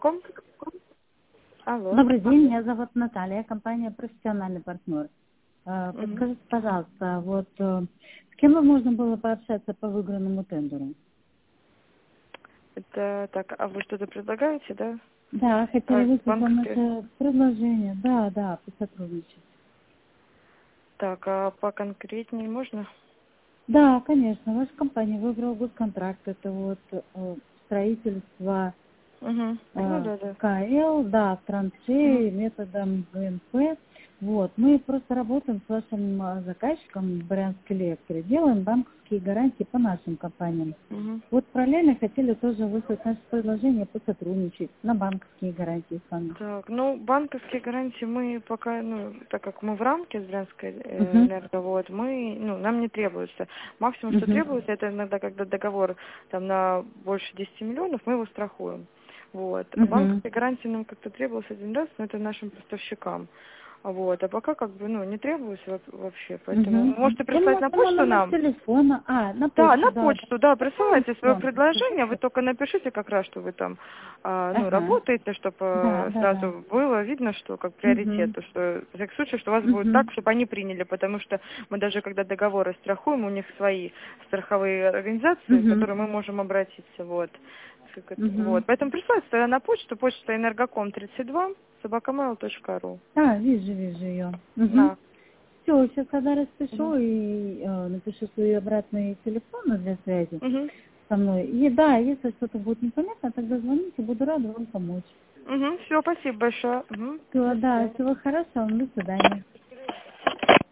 Ком? Алло. Добрый день, меня зовут Наталья, компания «Профессиональный партнер». Мгм. Подскажите, пожалуйста, с кем бы можно было пообщаться по выигранному тендеру? Это так, а вы что-то предлагаете, да? Да, хотели выслать вам Банковские. это предложение. Да, посотрудничать. Так, а поконкретнее можно? Да, конечно, ваша компания выиграла госконтракт. Это строительство Угу. Ну да, да. КЛ, да, Угу. траншеи методом ГНП. Мы просто работаем с вашим заказчиком Брянской Электро, делаем банковские гарантии по нашим компаниям. Угу. Параллельно хотели тоже выслать наше предложение посотрудничать на банковские гарантии с вами. Так, ну, банковские гарантии мы пока, ну, так как мы в рамке с Брянской Угу, энерго, нам не требуется. Максимум, что угу, требуется, это иногда, когда договор там на больше 10 миллионов, мы его страхуем. угу. Банковские гарантии нам как-то требовалось один раз, но это нашим поставщикам. А пока не требуется вообще, поэтому Угу. можете Я прислать на могу на почту номер нам. телефона. На Да, почту, на да. почту, да, Да, присылайте свое хорошо. предложение, вы Скажите. только напишите как раз, что вы там, Ага. работаете, Да, чтобы да, да. сразу было видно, что как приоритет, Угу, то, что в всяком случае, что у вас будет угу, так, чтобы они приняли, потому что мы даже когда договоры страхуем, у них свои страховые организации, в угу, которые мы можем обратиться, угу. Поэтому присылайте тогда на почту, почта энергоком32, @mail.ru. Вижу ее. Угу. Да. Все, сейчас когда распишу Угу. и напишу свои обратные телефоны для связи Угу. со мной. И да, если что-то будет непонятно, тогда звоните, буду рада вам помочь. Угу. Все, спасибо большое. Угу. Все, До да, свидания. всего хорошего, до свидания.